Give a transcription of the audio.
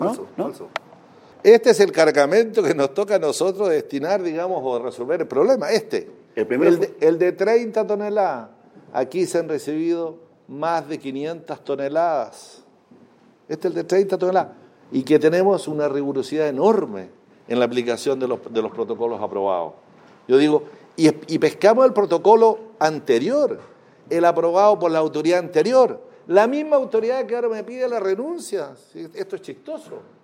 Falso, ¿No? falso. Este es el cargamento que nos toca a nosotros destinar, digamos, o resolver el problema. El de 30 toneladas. Aquí se han recibido más de 500 toneladas. Este es el de 30 toneladas. Y que tenemos una rigurosidad enorme en la aplicación de los protocolos aprobados. Yo digo, y pescamos el protocolo anterior, el aprobado por la autoridad anterior, la misma autoridad que ahora me pide la renuncia. Esto es chistoso.